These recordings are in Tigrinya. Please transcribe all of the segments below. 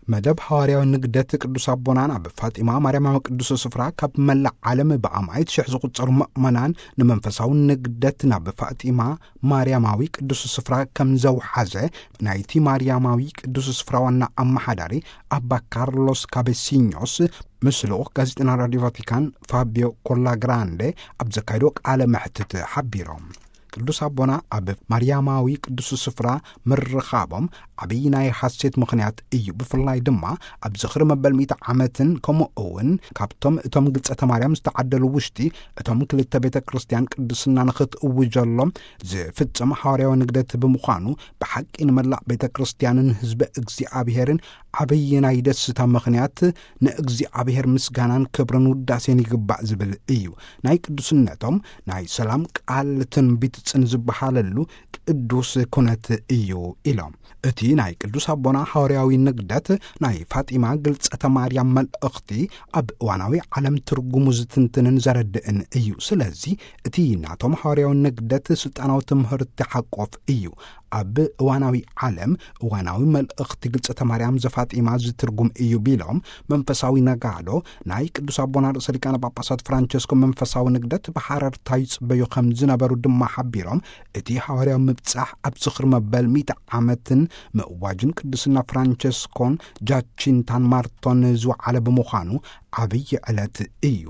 መደብ ሐዋርያዊ ንግደት ቅዱስ አቦናን ኣብ ፋጢማ ማርያማዊ ቅዱስ ስፍራ ካብ መላእ ዓለም ብኣማይት ሽሕ ዝቁጸሩ ምእመናን ንመንፈሳዊ ንግደት ናብ ፋጢማ ማርያማዊ ቅዱስ ስፍራ ከም ዘውሓዘ ናይቲ ማርያማዊ ቅዱስ ስፍራ ዋና ኣመሓዳሪ ኣባ ካርሎስ ካቤሲኞስ ምስሉ ጋዜጣና ራዲዮ ቫቲካን ፋቢዮ ኮላግራንዴ ኣብ ዘካይዶ ቃለ መሕትት ሓቢሮም ቅዱስ አቦና ኣብ ማርያማዊ ቅዱስ ስፍራ ምርኻቦም ዓብይ ናይ ሐሴት ምኽንያት እዩ ብፍላይ ድማ ኣብ ዝኽሪ መበል 100 ዓመትን ከምኡውን ካብቶም እቶም ግልጸተ ማርያም ዝተዓደሉ ውሽጢ እቶም ክልተ ቤተ ክርስቲያን ቅዱስና ንኽትእውጀሎም ዝፍጸም ሐዋርያዊ ንግደት ብምዃኑ ብሓቂ ንመላእ ቤተ ክርስቲያንን ህዝቢ እግዚአብሔርን ዓብይ ናይ ደስታ ምኽንያት ንእግዚአብሔር ምስጋናን ክብርን ውዳሴን ይግባእ ዝብል እዩ ናይ ቅዱስነቶም ናይ ሰላም ቃል ትንቢት ጽን ዝበሃለሉ ቅዱስ ኩነት እዩ ኢሎም እቲ ናይ ቅዱስ አቦና ሐዋርያዊ ንግደት ናይ ፋጢማ ግልጸተ ማርያም መልእኽቲ ኣብ እዋናዊ ዓለም ትርጉሙ ዝትንትንን ዘረድእን እዩ ስለዚ እቲ ናቶም ሐዋርያዊ ንግደት ስልጣናዊ ትምህርቲ ሓቆፍ እዩ ኣብ እዋናዊ ዓለም እዋናዊ መልእኽቲ ግልጸተ ማርያም ዘፋጢማ ዝትርጉም እዩ ቢሎም መንፈሳዊ ነጋዶ ናይ ቅዱስ አቦና ርእሰ ሊቃነ ጳጳሳት ፍራንቸስኮ መንፈሳዊ ንግደት ብሓረርታ ይጽበዩ ከም ዝነበሩ ድማ ሓቢሮም እቲ ሐዋርያዊ ምብጻሕ ኣብ ዝኽሪ መበል 100 ዓመትን ምእዋጅን ቅዱስና ፍራንቸስኮን ጃቺንታን ማርቶን ዝወዓለ ብምዃኑ ዓብይ ዕለት እዩ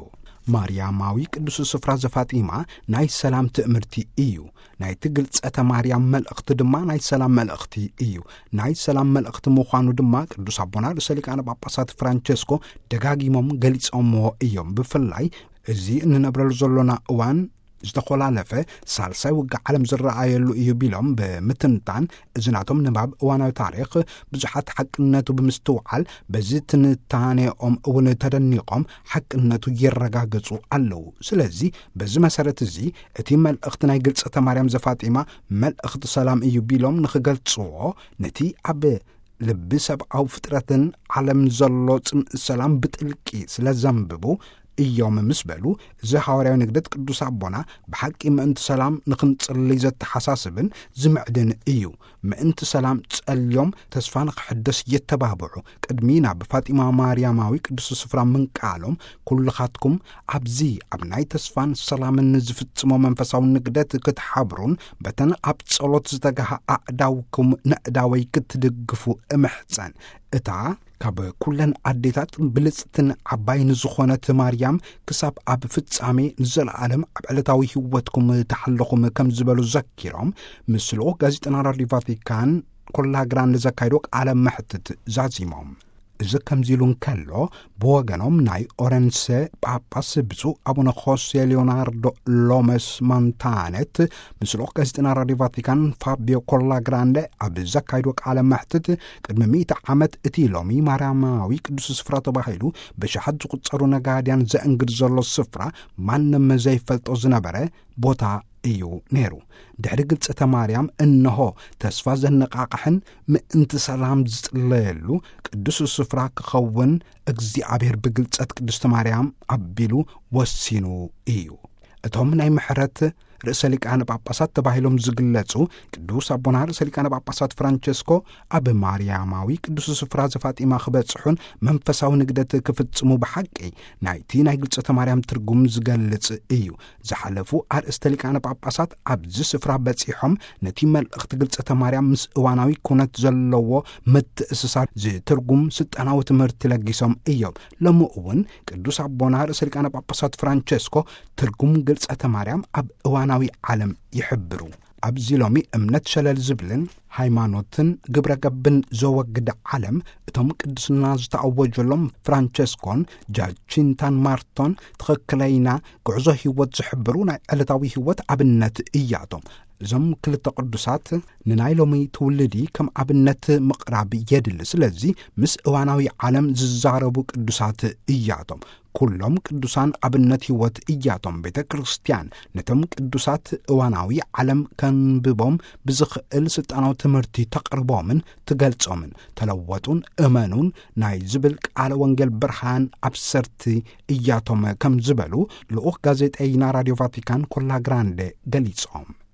ማርያማዊ ቅዱስ ስፍራ ዘፋጢማ ናይ ሰላም ትእምርቲ እዩ ናይ ትግልጸተ ማርያም መልእኽቲ ድማ ናይ ሰላም መልእኽቲ እዩ ናይ ሰላም መልእኽቲ ምዃኑ ድማ ቅዱስ አቦና ርእሰ ሊቃነ ጳጳሳት ፍራንቸስኮ ደጋጊሞም ገሊጾምዎ እዮም ብፍላይ እዚ እንነብረሉ ዘሎና እዋን ዝተኾላለፈ ሳልሳይ ውግዕ ዓለም ዝረኣየሉ እዩ ቢሎም ብምትንታን እዝናቶም ንባብ እዋናዊ ታሪኽ ብዙሓት ሓቅነቱ ብምስትውዓል በዚ ትንታኔኦም እውን ተደኒቖም ሓቅነቱ ይረጋገጹ ኣለዉ ስለዚ በዚ መሰረት እዚ እቲ መልእኽቲ ናይ ግልጸተ ማርያም ዘፋጢማ መልእኽቲ ሰላም እዩ ቢሎም ንኽገልጽዎ ነቲ ኣብ ልቢ ሰብኣዊ ፍጥረትን ዓለም ዘሎ ጽምኢ ሰላም ብጥልቂ ስለ ዘንብቡ እዮም ምስ በሉ እዚ ሐዋርያዊ ንግደት ቅዱስ አቦና ብሓቂ ምእንቲ ሰላም ንኽንጽልይ ዘተሓሳስብን ዝምዕድን እዩ ምእንቲ ሰላም ጸልዮም ተስፋ ንኽሕደስ የተባብዑ ቅድሚና ብፋጢማ ማርያማዊ ቅዱስ ስፍራ ምንቃሎም ኩልኻትኩም ኣብዚ ኣብ ናይ ተስፋን ሰላምን ዝፍጽሞ መንፈሳዊ ንግደት ክትሓብሩን በተን ኣብ ጸሎት ዝተጋሃ ኣእዳውኩም ንእዳወይ ክትድግፉ እምሕፀን እታ ካብ ኩለን ኣዴታት ብልጽትን ዓባይን ዝኾነት ማርያም ክሳብ ኣብ ፍጻሜ ንዘለዓለም ኣብ ዕለታዊ ህይወትኩም ተሓለኹም ከም ዝበሉ ዘኪሮም ምስሉ ጋዜጣና ራዲዮ ቫቲካን ኮላግራን ዘካይዶ ቃለ መሕትት ዛዚሞም እዚ ከምዚሉ እንከሎ ብወገኖም ናይ ኦረንሴ ጳጳስ ብፁዕ አቡነ ሆሴ ሊዮናርዶ ሎመስ ማንታኔት ምስሉ ጋዜጣና ራዲዮ ቫቲካን ፋቢዮ ኮላግራንዴ ኣብ ዘካይዶ ቃለ መሕትት ቅድሚ 100 ዓመት እቲ ሎሚ ማርያማዊ ቅዱስ ስፍራ ተባሂሉ ብሽሓት ዝቁጸሩ ነጋድያን ዘእንግድ ዘሎ ስፍራ ማንም ዘይፈልጦ ዝነበረ ቦታ እዩ ነይሩ ድሕሪ ግልጸተ ማርያም እንሆ ተስፋ ዘነቃቅሕን ምእንቲ ሰላም ዝጽለየሉ ቅዱስ ስፍራ ክኸውን እግዚአብሔር ብግልጸት ቅድስተ ማርያም አቢሉ ወሲኑ እዩ እቶም ናይ ምሕረት ርእሰ ሊቃነ ጳጳሳት ተባሂሎም ዝግለጹ ቅዱስ አቦና ርእሰ ሊቃነ ጳጳሳት ፍራንቸስኮ ኣብ ማርያማዊ ቅዱስ ስፍራ ዘፋጢማ ክበጽሑን መንፈሳዊ ንግደት ክፍጽሙ ብሓቂ ናይቲ ናይ ግልጸተ ማርያም ትርጉም ዝገልጽ እዩ ዝሓለፉ ኣርእስተ ሊቃነ ጳጳሳት ኣብዚ ስፍራ በጺሖም ነቲ መልእኽቲ ግልጸተ ማርያም ምስ እዋናዊ ኩነት ዘለዎ ምትእስሳር ዝትርጉም ስልጣናዊ ትምህርቲ ለጊሶም እዮም ሎሚ እውን ቅዱስ አቦና ርእሰ ሊቃነ ጳጳሳት ፍራንቸስኮ ትርጉም ግልጸተ ማርያም ኣብ እዋናዊ ዓለም ይሕብሩ ኣብዚ ሎሚ እምነት ሸለል ዝብልን ሃይማኖትን ግብረ ገብን ዘወግድ ዓለም እቶም ቅዱስና ዝተኣወጀሎም ፍራንቸስኮን ጃቺንታን ማርቶን ትኽክለይና ጉዕዞ ህይወት ዝሕብሩ ናይ ዕለታዊ ህይወት ኣብነት እያቶም እዞም ክልተ ቅዱሳት ንናይ ሎሚ ትውልዲ ከም ኣብነት ምቕራብ የድሊ ስለዚ ምስ እዋናዊ ዓለም ዝዛረቡ ቅዱሳት እያቶም ኩሎም ቅዱሳን ኣብነት ህይወት እያቶም ቤተ ክርስቲያን ነቶም ቅዱሳት እዋናዊ ዓለም ከንብቦም ብዝኽእል ስልጣናዊ ትምህርቲ ተቕርቦምን ትገልጾምን ተለወጡን እመኑን ናይ ዝብል ቃለ ወንጌል ብርሃን ኣብሰርቲ እያቶም ከም ዝበሉ ልኡኽ ጋዜጠኛ ራዲዮ ቫቲካን ኮላግራንዴ ገሊጾም